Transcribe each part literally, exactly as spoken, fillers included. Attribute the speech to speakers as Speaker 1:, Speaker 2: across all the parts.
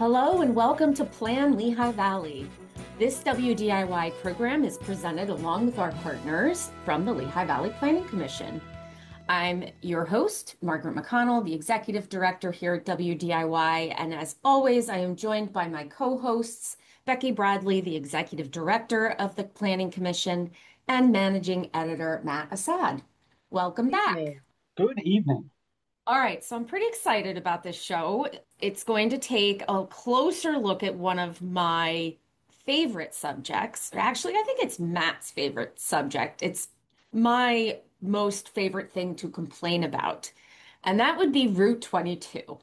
Speaker 1: Hello and welcome to Plan Lehigh Valley. This W D I Y program is presented along with our partners from the Lehigh Valley Planning Commission. I'm your host, Margaret McConnell, the Executive Director here at W D I Y, and as always, I am joined by my co-hosts, Becky Bradley, the Executive Director of the Planning Commission, and Managing Editor Matt Assad. Welcome back.
Speaker 2: Evening. Good evening.
Speaker 1: All right, so I'm pretty excited about this show. It's going to take a closer look at one of my favorite subjects. Actually, I think it's Matt's favorite subject. It's my most favorite thing to complain about, and that would be Route twenty-two.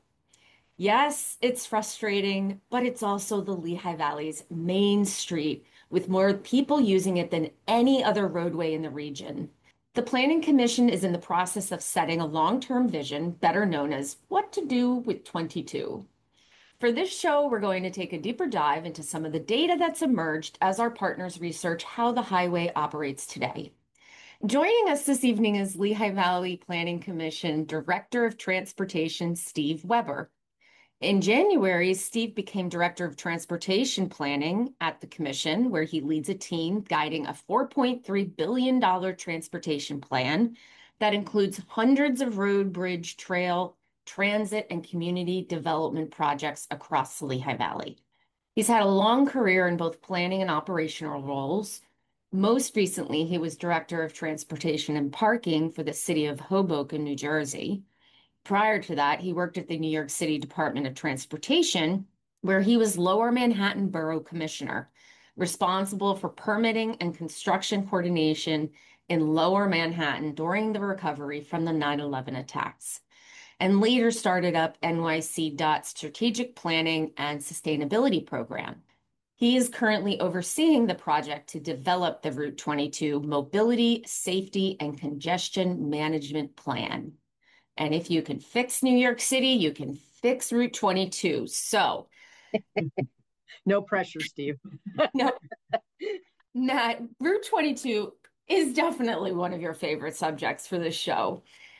Speaker 1: Yes, it's frustrating, but it's also the Lehigh Valley's main street with more people using it than any other roadway in the region. The Planning Commission is in the process of setting a long-term vision, better known as What to Do with twenty-two. For this show, we're going to take a deeper dive into some of the data that's emerged as our partners research how the highway operates today. Joining us this evening is Lehigh Valley Planning Commission Director of Transportation, Steve Weber. In January, Steve became Director of Transportation Planning at the Commission, where he leads a team guiding a four point three billion dollars transportation plan that includes hundreds of road, bridge, trail, transit, and community development projects across the Lehigh Valley. He's had a long career in both planning and operational roles. Most recently, he was Director of Transportation and Parking for the city of Hoboken, New Jersey. Prior to that, he worked at the New York City Department of Transportation, where he was Lower Manhattan Borough Commissioner, responsible for permitting and construction coordination in Lower Manhattan during the recovery from the nine eleven attacks, and later started up N Y C DOT's Strategic Planning and Sustainability Program. He is currently overseeing the project to develop the Route twenty-two Mobility, Safety, and Congestion Management Plan. And if you can fix New York City, you can fix Route twenty-two. So,
Speaker 2: No pressure, Steve.
Speaker 1: no, Nat, Route twenty-two is definitely one of your favorite subjects for this show.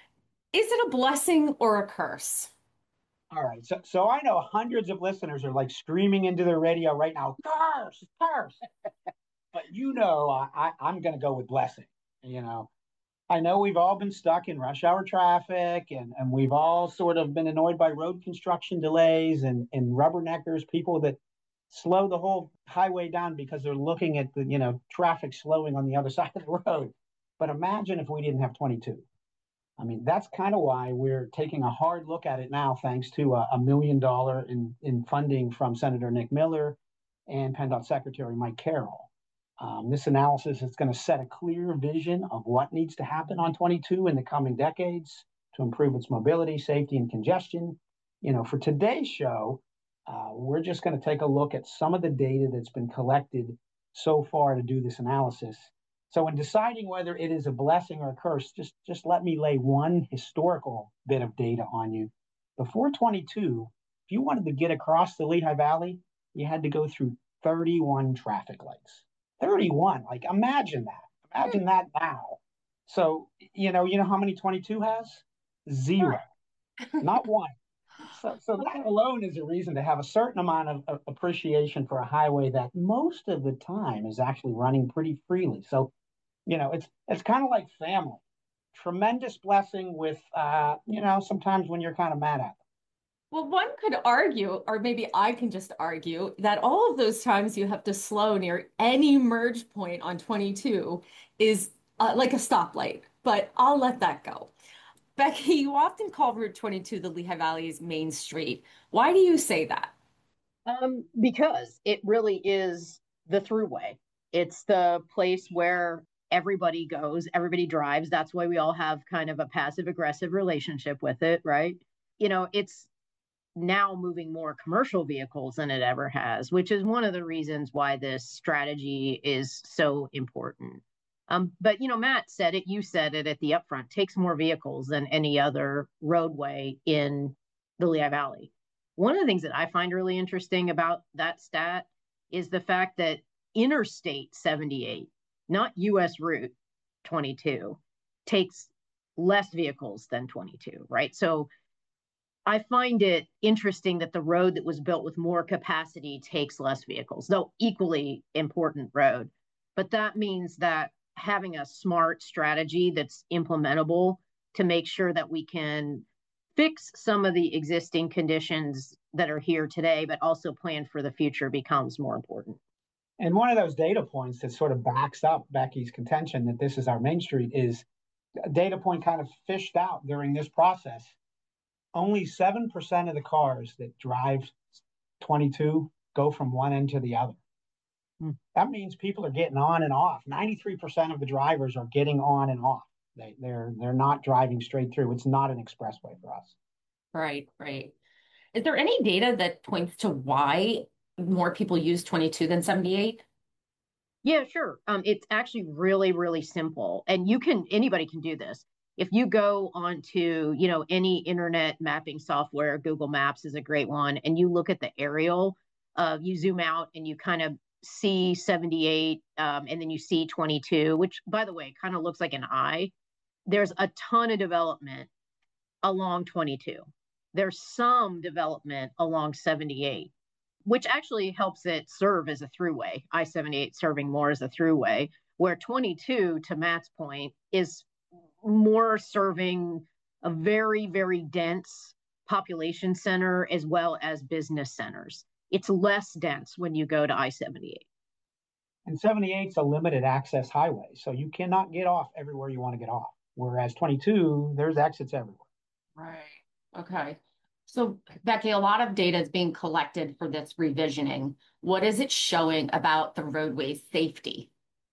Speaker 1: Is it a blessing or a curse?
Speaker 2: All right. So, so I know hundreds of listeners are like screaming into their radio right now, curse, curse. But you know, I, I, I'm going to go with blessing. You know, I know we've all been stuck in rush hour traffic and, and we've all sort of been annoyed by road construction delays and, and rubberneckers, people that slow the whole highway down because they're looking at the, you know, traffic slowing on the other side of the road. But imagine if we didn't have twenty-two. I mean, that's kind of why we're taking a hard look at it now, thanks to a, a million dollar in, in funding from Senator Nick Miller and PennDOT Secretary Mike Carroll. Um, this analysis is going to set a clear vision of what needs to happen on twenty-two in the coming decades to improve its mobility, safety, and congestion. You know, for today's show, uh, we're just going to take a look at some of the data that's been collected so far to do this analysis. So in deciding whether it is a blessing or a curse, just, just let me lay one historical bit of data on you. Before twenty-two, if you wanted to get across the Lehigh Valley, you had to go through thirty-one traffic lights. thirty-one, like imagine that. Imagine that now. So, you know, you know how many twenty-two has? Zero, not one. So, so that alone is a reason to have a certain amount of, of appreciation for a highway that most of the time is actually running pretty freely. So you know, it's it's kind of like family. Tremendous blessing with, uh, you know, sometimes when you're kind of mad at them.
Speaker 1: Well, one could argue, or maybe I can just argue, that all of those times you have to slow near any merge point on twenty-two is uh, like a stoplight, but I'll let that go. Becky, you often call Route twenty-two the Lehigh Valley's main street. Why do you say that?
Speaker 3: Um, because it really is the throughway. It's the place where everybody goes, everybody drives. That's why we all have kind of a passive aggressive relationship with it, right? You know, it's now moving more commercial vehicles than it ever has, which is one of the reasons why this strategy is so important. Um, but you know, Matt said it, you said it at the upfront, takes more vehicles than any other roadway in the Lehigh Valley. One of the things that I find really interesting about that stat is the fact that Interstate seventy-eight, not U S Route twenty-two, takes less vehicles than twenty-two, right? So I find it interesting that the road that was built with more capacity takes less vehicles, though equally important road. But that means that having a smart strategy that's implementable to make sure that we can fix some of the existing conditions that are here today, but also plan for the future becomes more important.
Speaker 2: And one of those data points that sort of backs up Becky's contention that this is our main street is a data point kind of fished out during this process. Only seven percent of the cars that drive twenty-two go from one end to the other. Hmm. That means people are getting on and off. ninety-three percent of the drivers are getting on and off. They, they're they're not driving straight through. It's not an expressway for us.
Speaker 1: Right, right. Is there any data that points to why more people use twenty-two than seventy-eight?
Speaker 3: Yeah, sure. Um, it's actually really, really simple. And you can, anybody can do this. If you go onto, you know, any internet mapping software, Google Maps is a great one, and you look at the aerial, uh, you zoom out and you kind of see seventy-eight, um, and then you see twenty-two, which, by the way, kind of looks like an eye. There's a ton of development along twenty-two. There's some development along seventy-eight, which actually helps it serve as a throughway. I seventy-eight serving more as a throughway, where twenty-two, to Matt's point, is more serving a very, very dense population center as well as business centers. It's less dense when you go to I seventy-eight.
Speaker 2: And seventy-eight is a limited access highway, so you cannot get off everywhere you want to get off. Whereas twenty-two, there's exits everywhere.
Speaker 1: Right. Okay. So, Becky, a lot of data is being collected for this revisioning. What is it showing about the roadway safety?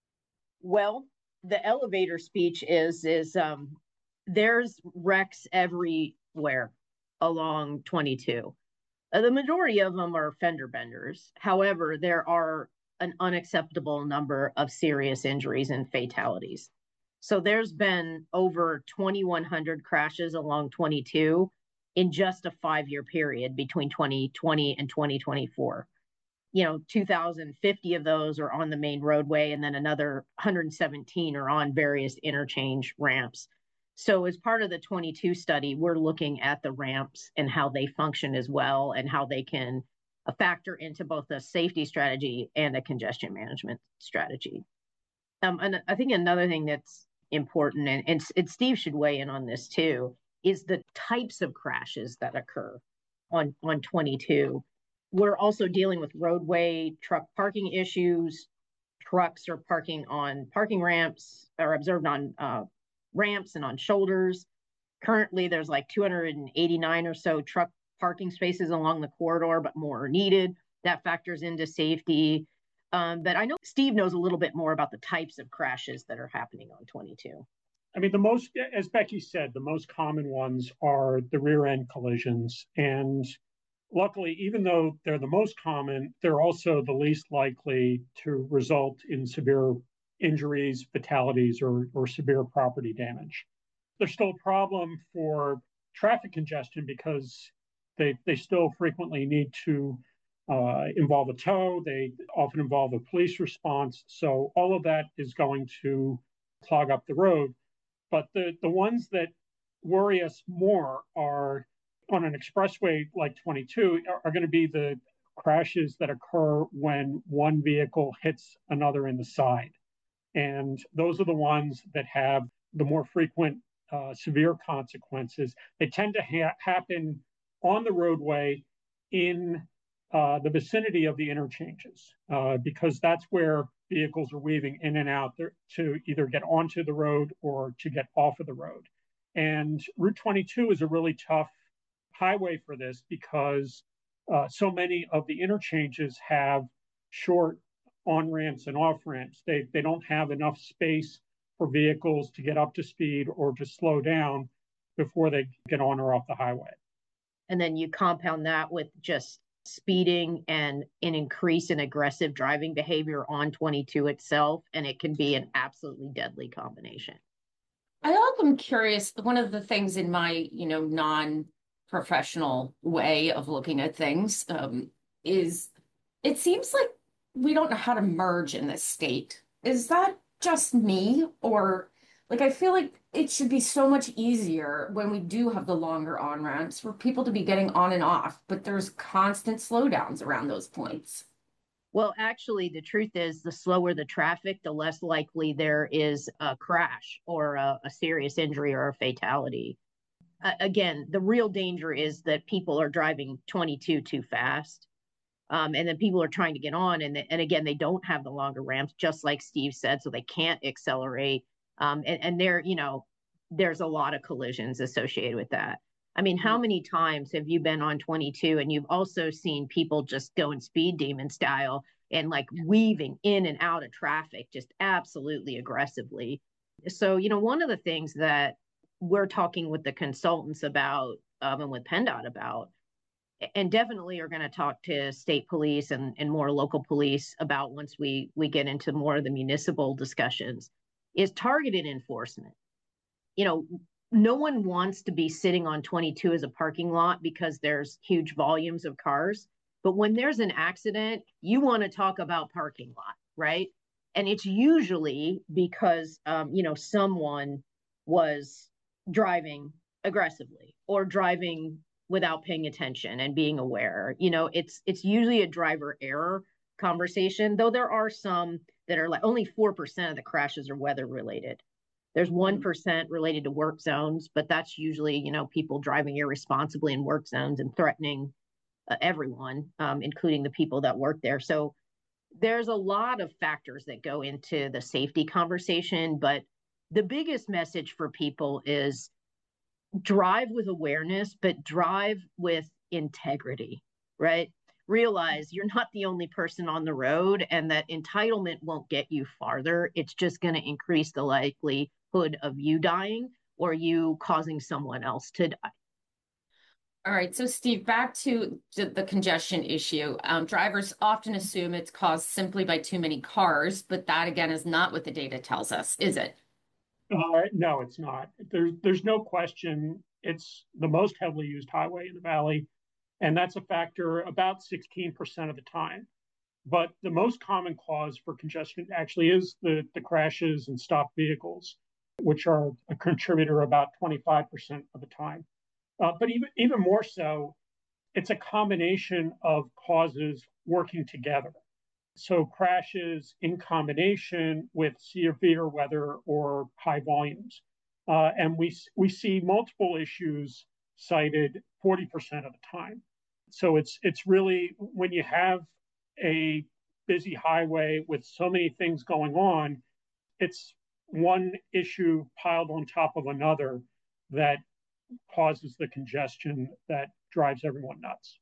Speaker 3: Well, the elevator speech is is um, there's wrecks everywhere along twenty-two. Uh, the majority of them are fender benders. However, there are an unacceptable number of serious injuries and fatalities. So there's been over twenty-one hundred crashes along twenty-two in just a five-year period between twenty twenty and twenty twenty-four. You know, two thousand fifty of those are on the main roadway, and then another one hundred seventeen are on various interchange ramps. So as part of the twenty-two study, we're looking at the ramps and how they function as well, and how they can factor into both a safety strategy and a congestion management strategy. Um, and I think another thing that's important, and, and, and Steve should weigh in on this too, is the types of crashes that occur on, on twenty-two. We're also dealing with roadway truck parking issues. Trucks are parking on parking ramps, or observed on uh, ramps and on shoulders. Currently, there's like two hundred eighty-nine or so truck parking spaces along the corridor, but more are needed. That factors into safety. Um, but I know Steve knows a little bit more about the types of crashes that are happening on twenty-two.
Speaker 4: I mean, the most, as Becky said, the most common ones are the rear end collisions. And luckily, even though they're the most common, they're also the least likely to result in severe injuries, fatalities, or, or severe property damage. There's still a problem for traffic congestion because they, they still frequently need to uh, involve a tow. They often involve a police response. So all of that is going to clog up the road. But the, the ones that worry us more are on an expressway like twenty-two are, are going to be the crashes that occur when one vehicle hits another in the side. And those are the ones that have the more frequent uh, severe consequences. They tend to ha- happen on the roadway in uh, the vicinity of the interchanges, uh, because that's where vehicles are weaving in and out there to either get onto the road or to get off of the road. And Route twenty-two is a really tough highway for this because uh, so many of the interchanges have short on ramps and off ramps. They, they don't have enough space for vehicles to get up to speed or to slow down before they get on or off the highway.
Speaker 3: And then you compound that with just speeding and an increase in aggressive driving behavior on twenty-two itself, and it can be an absolutely deadly combination.
Speaker 1: I also am curious, one of the things in my, you know, non-professional way of looking at things um, is it seems like we don't know how to merge in this state. Is that just me? Or like, I feel like it should be so much easier when we do have the longer on-ramps for people to be getting on and off, but there's constant slowdowns around those points.
Speaker 3: Well, actually, the truth is the slower the traffic, the less likely there is a crash or a, a serious injury or a fatality. Uh, again, the real danger is that people are driving twenty-two too fast. Um, and then people are trying to get on. And, and again, they don't have the longer ramps, just like Steve said, so they can't accelerate. Um, and, and there, you know, there's a lot of collisions associated with that. I mean, how many times have you been on twenty-two and you've also seen people just going speed demon style and like weaving in and out of traffic just absolutely aggressively? So, you know, one of the things that we're talking with the consultants about um, and with PennDOT about, and definitely are going to talk to state police and, and more local police about once we we get into more of the municipal discussions, is targeted enforcement. You know, no one wants to be sitting on twenty-two as a parking lot because there's huge volumes of cars. But when there's an accident, you want to talk about parking lot, right? And it's usually because, um, you know, someone was driving aggressively or driving without paying attention and being aware. You know, it's it's usually a driver error conversation, though there are some that are like only four percent of the crashes are weather related. There's one percent related to work zones, but that's usually, you know, people driving irresponsibly in work zones and threatening uh, everyone, um, including the people that work there. So there's a lot of factors that go into the safety conversation, but the biggest message for people is drive with awareness, but drive with integrity, right? Realize you're not the only person on the road and that entitlement won't get you farther. It's just going to increase the likelihood of you dying or you causing someone else to die.
Speaker 1: All right, so Steve, back to the congestion issue. Um, drivers often assume it's caused simply by too many cars, but that again is not what the data tells us, is it?
Speaker 4: Uh, no, it's not. There's there's no question. It's the most heavily used highway in the valley, and that's a factor about sixteen percent of the time. But the most common cause for congestion actually is the, the crashes and stopped vehicles, which are a contributor about twenty-five percent of the time. Uh, but even, even more so, it's a combination of causes working together. So crashes in combination with severe weather or high volumes. Uh, and we, we see multiple issues cited forty percent of the time. So it's, it's really when you have a busy highway with so many things going on, it's one issue piled on top of another that causes the congestion that drives everyone nuts.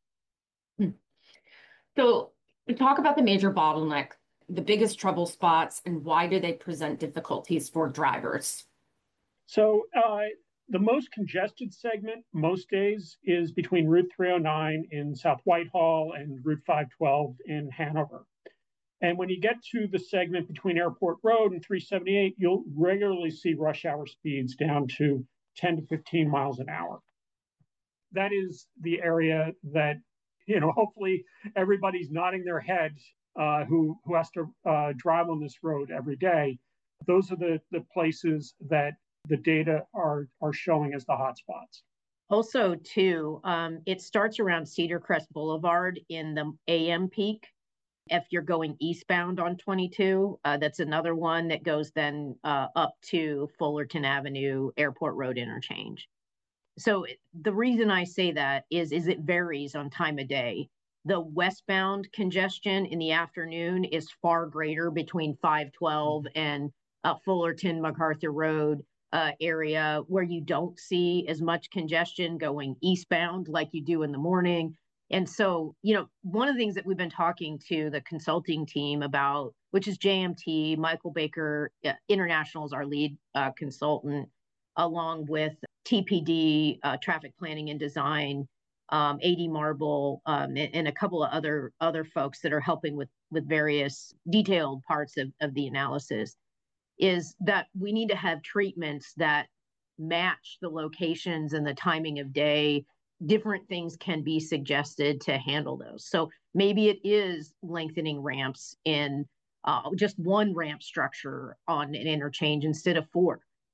Speaker 1: So we talk about the major bottleneck, the biggest trouble spots, and why do they present difficulties for drivers?
Speaker 4: So uh, the most congested segment most days is between Route three oh nine in South Whitehall and Route five twelve in Hanover. And when you get to the segment between Airport Road and three seventy-eight, you'll regularly see rush hour speeds down to ten to fifteen miles an hour. That is the area that, you know, hopefully everybody's nodding their head uh, who, who has to uh, drive on this road every day. Those are the, the places that the data are, are showing as the hotspots.
Speaker 3: Also, too, um, it starts around Cedar Crest Boulevard in the A M peak. If you're going eastbound on twenty-two, uh, that's another one that goes then uh, up to Fullerton Avenue, Airport Road interchange. So the reason I say that is, is it varies on time of day. The westbound congestion in the afternoon is far greater between five twelve and uh, Fullerton, MacArthur Road uh, area, where you don't see as much congestion going eastbound like you do in the morning. And so, you know, one of the things that we've been talking to the consulting team about, which is J M T, Michael Baker uh, International is our lead uh, consultant, along with T P D, uh, Traffic Planning and Design, um, A D Marble, um, and, and a couple of other other folks that are helping with with various detailed parts of, of the analysis, is that we need to have treatments that match the locations and the timing of day. Different things can be suggested to handle those. So maybe it is lengthening ramps in uh, just one ramp structure on an interchange instead of four.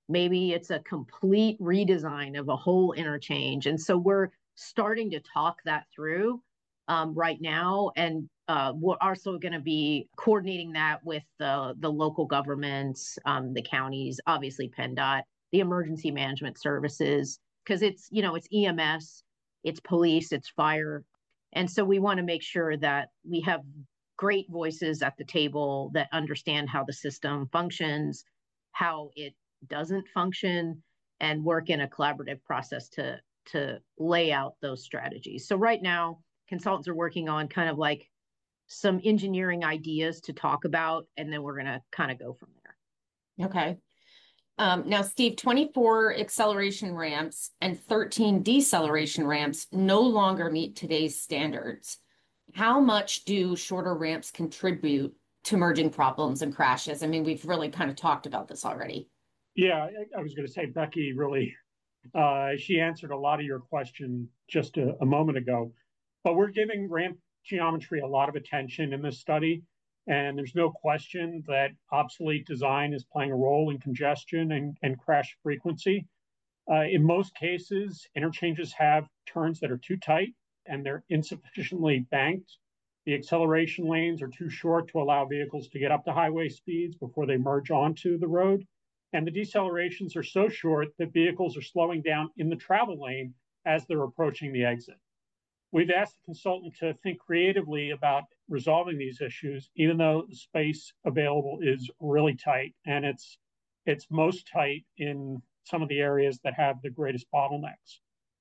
Speaker 3: Maybe it's a complete redesign of a whole interchange. And so we're starting to talk that through um, right now. And uh, we're also going to be coordinating that with the, the local governments, um, the counties, obviously PennDOT, the emergency management services, because it's, you know, it's E M S, it's police, it's fire. And so we want to make sure that we have great voices at the table that understand how the system functions, how it doesn't function, and work in a collaborative process to to lay out those strategies. So right now, consultants are working on kind of like some engineering ideas to talk about, and then we're going to kind of go from there.
Speaker 1: Okay. Um, now, Steve, twenty-four acceleration ramps and thirteen deceleration ramps no longer meet today's standards. How much do shorter ramps contribute to merging problems and crashes? I mean, we've really kind of talked about this already.
Speaker 4: Yeah, I, I was going to say, Becky really, uh, she answered a lot of your question just a, a moment ago. But we're giving ramp geometry a lot of attention in this study. And there's no question that obsolete design is playing a role in congestion and, and crash frequency. Uh, in most cases, interchanges have turns that are too tight and they're insufficiently banked. The acceleration lanes are too short to allow vehicles to get up to highway speeds before they merge onto the road. And the decelerations are so short that vehicles are slowing down in the travel lane as they're approaching the exit. We've asked the consultant to think creatively about resolving these issues, even though the space available is really tight, and it's it's most tight in some of the areas that have the greatest bottlenecks.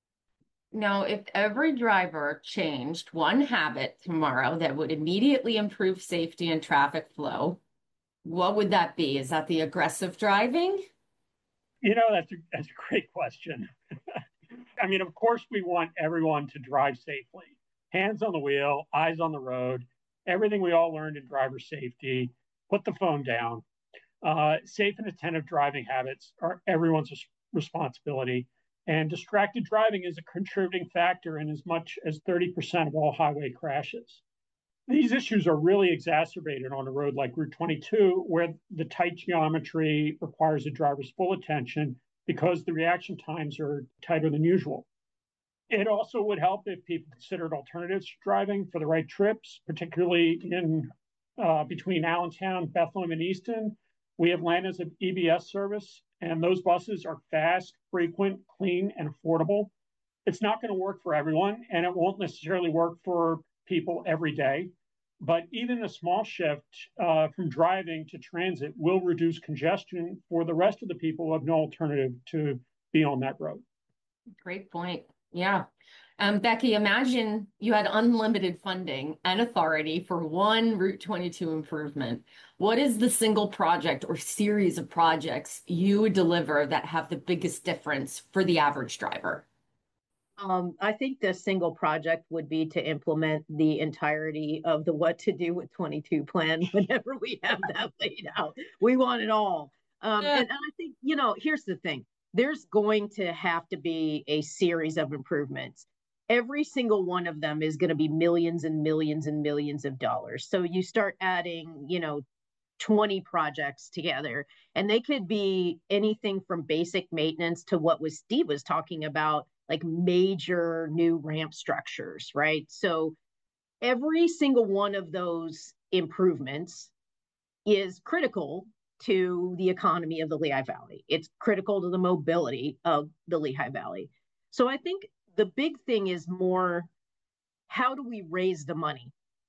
Speaker 1: Now, if every driver changed one habit tomorrow that would immediately improve safety and traffic flow, what would that be? Is that the aggressive driving?
Speaker 4: You know, that's a, that's a great question. I mean, of course, we want everyone to drive safely. Hands on the wheel, eyes on the road, everything we all learned in driver safety, put the phone down. Uh, safe and attentive driving habits are everyone's responsibility. And distracted driving is a contributing factor in as much as thirty percent of all highway crashes. These issues are really exacerbated on a road like Route twenty-two, where the tight geometry requires a driver's full attention because the reaction times are tighter than usual. It also would help if people considered alternatives to driving for the right trips, particularly in uh, between Allentown, Bethlehem, and Easton. We have Atlanta's E B S service, and those buses are fast, frequent, clean, and affordable. It's not going to work for everyone, and it won't necessarily work for people every day. But even a small shift uh, from driving to transit will reduce congestion for the rest of the people who have no alternative to be on that road.
Speaker 1: Great point. Yeah. Um, Becky, imagine you had unlimited funding and authority for one Route twenty-two improvement. What is the single project or series of projects you would deliver that have the biggest difference for the average driver?
Speaker 3: Um, I think the single project would be to implement the entirety of the what to do with twenty-two plan whenever we have that laid out. We want it all. Um,
Speaker 1: Yeah.
Speaker 3: and, and I think, you know, here's the thing. There's going to have to be a series of improvements. Every single one of them is going to be millions and millions and millions of dollars. So you start adding, you know, twenty projects together, and they could be anything from basic maintenance to what was Steve was talking about, like major new ramp structures, right? So every single one of those improvements is critical to the economy of the Lehigh Valley. It's critical to the mobility of the Lehigh Valley. So I think the big thing is more, how do we raise the money?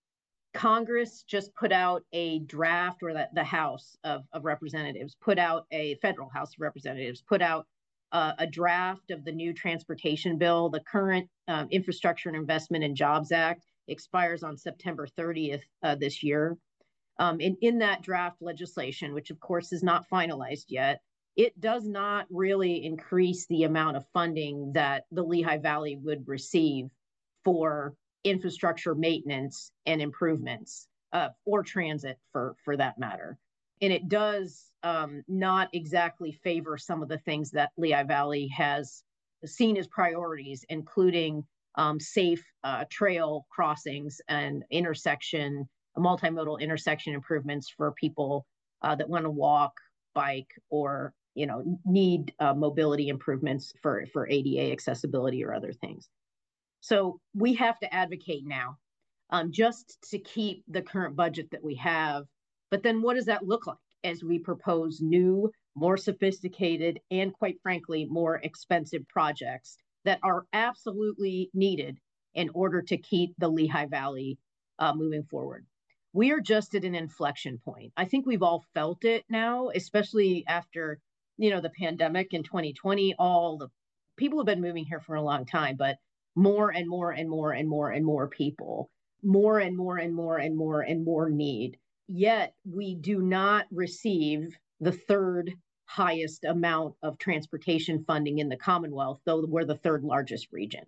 Speaker 3: Congress just put out a draft, or that the House of, of Representatives put out a federal House of Representatives put out uh, a draft of the new transportation bill. The current um, Infrastructure and Investment and Jobs Act expires on September thirtieth uh, this year. Um, and in that draft legislation, which of course is not finalized yet, it does not really increase the amount of funding that the Lehigh Valley would receive for infrastructure maintenance and improvements, uh, or transit for, for that matter. And it does um, not exactly favor some of the things that Lehigh Valley has seen as priorities, including um, safe uh, trail crossings and intersection, multimodal intersection improvements for people uh, that want to walk, bike, or you know, need uh, mobility improvements for, for A D A accessibility or other things. So we have to advocate now um, just to keep the current budget that we have. But then what does that look like as we propose new, more sophisticated, and quite frankly, more expensive projects that are absolutely needed in order to keep the Lehigh Valley uh, moving forward? We are just at an inflection point. I think we've all felt it now, especially after, you know, the pandemic in twenty twenty. All the people have been moving here for a long time, but more and more and more and more and more people, more and more and more and more and more need. Yet we do not receive the third highest amount of transportation funding in the Commonwealth, though we're the third largest region.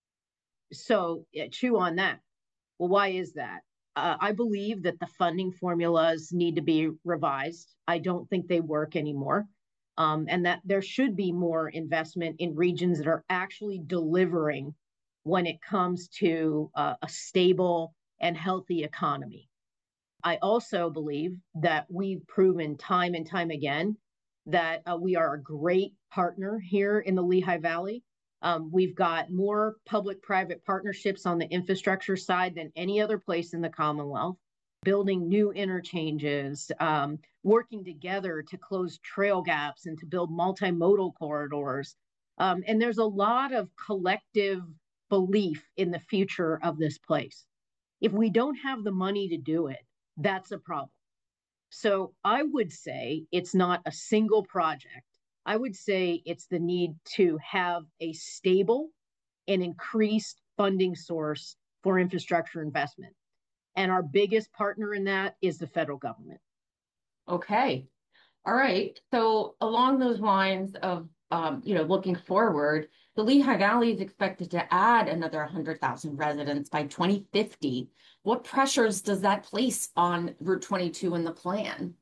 Speaker 3: So yeah, chew on that. Well, why is that? Uh, I believe that the funding formulas need to be revised. I don't think they work anymore. Um, and that there should be more investment in regions that are actually delivering when it comes to uh, a stable and healthy economy. I also believe that we've proven time and time again that uh, we are a great partner here in the Lehigh Valley. Um, we've got more public-private partnerships on the infrastructure side than any other place in the Commonwealth, building new interchanges, um, working together to close trail gaps and to build multimodal corridors. Um, and there's a lot of collective belief in the future of this place. If we don't have the money to do it, that's a problem. So I would say it's not a single project. I would say it's the need to have a stable and increased funding source for infrastructure investment. And our biggest partner in that is the federal government.
Speaker 1: Okay. All right. So along those lines of, um, you know, looking forward, the Lehigh Valley is expected to add another one hundred thousand residents by twenty fifty. What pressures does that place on Route twenty-two in the plan?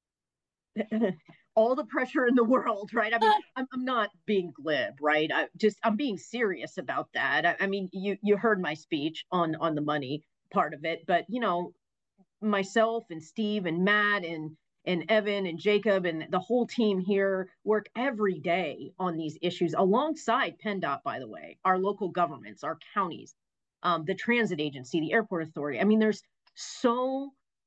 Speaker 3: All the pressure in the world, right? I mean, I'm, I'm not being glib, right? I just I'm being serious about that. I, I mean, you you heard my speech on on the money part of it, but you know, myself and Steve and Matt and and Evan and Jacob and the whole team here work every day on these issues alongside PennDOT, by the way, our local governments, our counties, um, the transit agency, the airport authority. I mean, there's so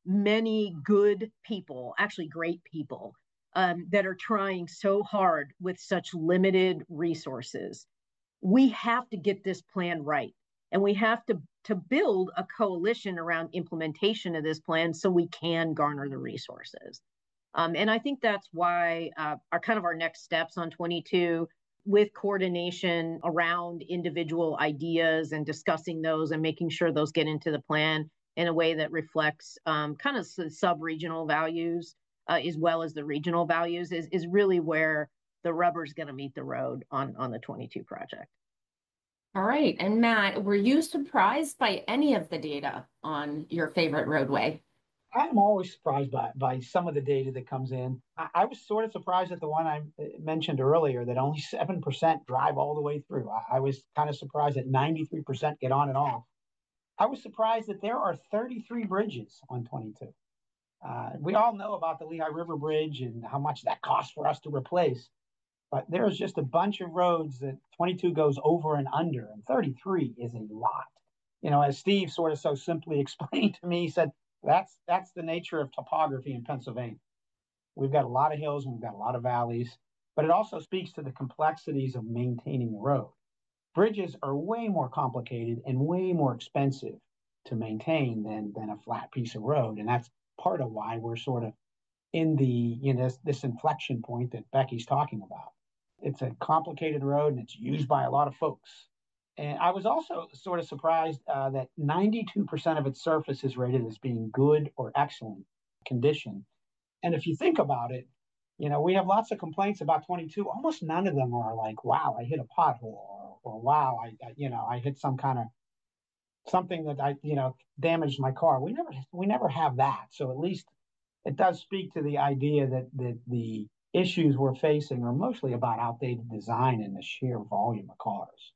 Speaker 3: many good people, actually great people, um, that are trying so hard with such limited resources. We have to get this plan right. And we have to, to build a coalition around implementation of this plan so we can garner the resources. Um, and I think that's why uh, our kind of our next steps on twenty-two, with coordination around individual ideas and discussing those and making sure those get into the plan in a way that reflects um, kind of sub-regional values uh, as well as the regional values is, is really where the rubber's going to meet the road on, on the twenty-two project.
Speaker 1: All right. And Matt, were you surprised by any of the data on your favorite roadway?
Speaker 2: I'm always surprised by by some of the data that comes in. I, I was sort of surprised at the one I uh, mentioned earlier that only seven percent drive all the way through. I, I was kind of surprised that ninety-three percent get on and off. I was surprised that there are thirty-three bridges on twenty-two. Uh, we all know about the Lehigh River Bridge and how much that costs for us to replace. But there's just a bunch of roads that twenty-two goes over and under, and thirty-three is a lot. You know, as Steve sort of so simply explained to me, he said, that's that's the nature of topography in Pennsylvania. We've got a lot of hills and we've got a lot of valleys, but it also speaks to the complexities of maintaining the road. Bridges are way more complicated and way more expensive to maintain than, than a flat piece of road. And that's part of why we're sort of in the, you know, this, this inflection point that Becky's talking about. It's a complicated road and it's used by a lot of folks. And I was also sort of surprised uh, that ninety-two percent of its surface is rated as being good or excellent condition. And if you think about it, you know, we have lots of complaints about twenty-two. Almost none of them are like, wow, I hit a pothole, or, or wow, I, I, you know, I hit some kind of something that I, you know, damaged my car. We never, we never have that. So at least it does speak to the idea that, that the issues we're facing are mostly about outdated design and the sheer volume of cars.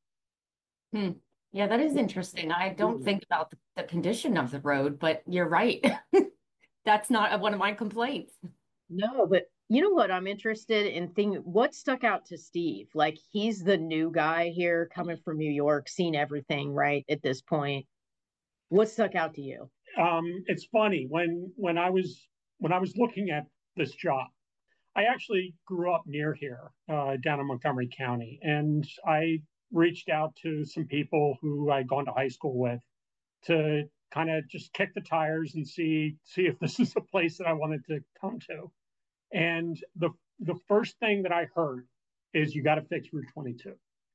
Speaker 1: Hmm. Yeah, that is interesting. I don't think about the, the condition of the road, but you're right. That's not one of my complaints.
Speaker 3: No, but you know what? I'm interested in thinking what stuck out to Steve. Like he's the new guy here coming from New York, seen everything right at this point. What stuck out to you?
Speaker 4: Um, it's funny when when I was when I was looking at this job, I actually grew up near here, uh, down in Montgomery County, and I reached out to some people who I'd gone to high school with to kind of just kick the tires and see see if this is a place that I wanted to come to. And the the first thing that I heard is you got to fix Route twenty-two.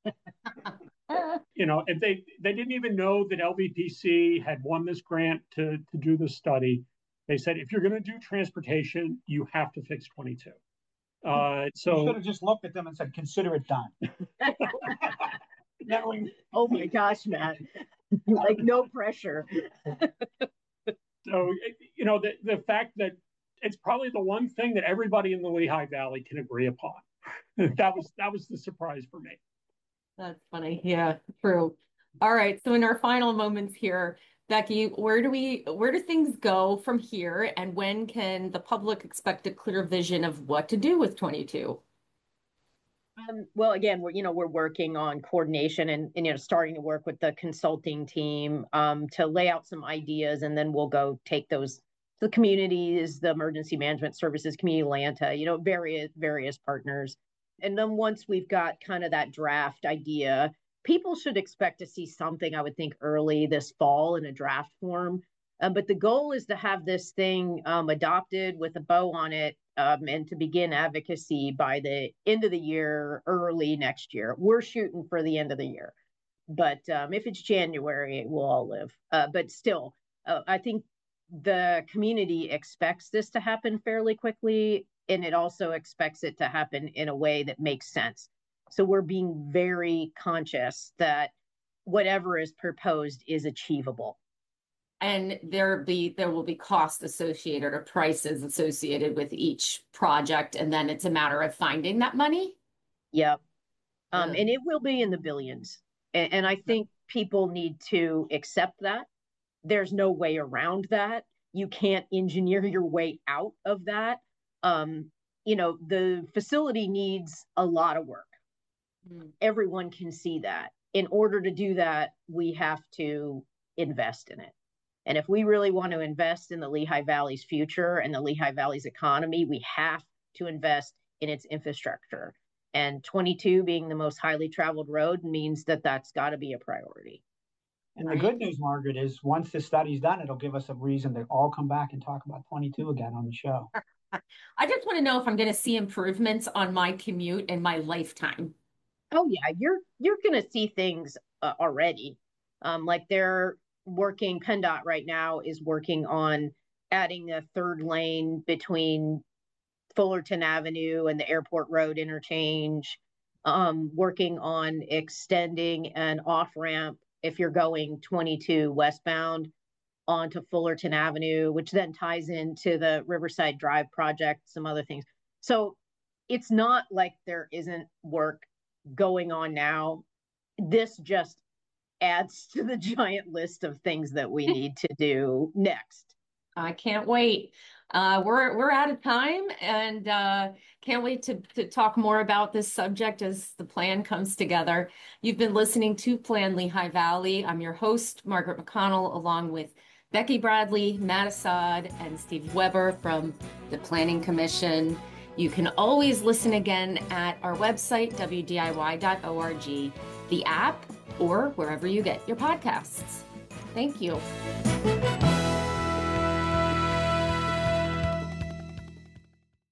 Speaker 4: You know, and they they didn't even know that L V P C had won this grant to to do this study. They said if you're going to do transportation, you have to fix twenty-two. Uh, so
Speaker 2: you should have just looked at them and said, "Consider it done."
Speaker 3: Knowing, oh my gosh, Matt, like no pressure.
Speaker 4: So you know the the fact that it's probably the one thing that everybody in the Lehigh Valley can agree upon. that was that was the surprise for me.
Speaker 1: That's funny. Yeah, true. All right. So in our final moments here, Becky, where do we where do things go from here, and when can the public expect a clear vision of what to do with twenty-two?
Speaker 3: Um, well, again, we're you know we're working on coordination and, and you know starting to work with the consulting team um, to lay out some ideas, and then we'll go take those to the communities, the emergency management services, Community Atlanta, you know, various various partners. And then once we've got kind of that draft idea, people should expect to see something, I would think, early this fall in a draft form. Um, but the goal is to have this thing um, adopted with a bow on it um, and to begin advocacy by the end of the year, early next year. We're shooting for the end of the year. But um, if it's January, we'll all live. Uh, but still, uh, I think the community expects this to happen fairly quickly, and it also expects it to happen in a way that makes sense. So we're being very conscious that whatever is proposed is achievable.
Speaker 1: And there be there will be costs associated or prices associated with each project, and then it's a matter of finding that money.
Speaker 3: Yep. Um, and it will be in the billions. And, and I think people need to accept that. There's no way around that. You can't engineer your way out of that. Um, you know, the facility needs a lot of work. Mm. Everyone can see that. In order to do that, we have to invest in it. And if we really want to invest in the Lehigh Valley's future and the Lehigh Valley's economy, we have to invest in its infrastructure. And twenty-two being the most highly traveled road means that that's got to be a priority.
Speaker 2: And the good news, Margaret, is once this study's done, it'll give us a reason to all come back and talk about twenty-two again on the show.
Speaker 1: I just want to know if I'm going to see improvements on my commute in my lifetime.
Speaker 3: Oh yeah, you're you're going to see things uh, already. Um, like they're working, PennDOT right now is working on adding a third lane between Fullerton Avenue and the Airport Road interchange, um, working on extending an off-ramp if you're going twenty-two westbound onto Fullerton Avenue, which then ties into the Riverside Drive project, some other things. So it's not like there isn't work going on now. This just adds to the giant list of things that we need to do next.
Speaker 1: I can't wait. Uh, we're we're out of time, and uh, can't wait to, to talk more about this subject as the plan comes together. You've been listening to Plan Lehigh Valley. I'm your host, Margaret McConnell, along with Becky Bradley, Matt Assad, and Steve Weber from the Planning Commission. You can always listen again at our website, w d i y dot org, the app, or wherever you get your podcasts. Thank you.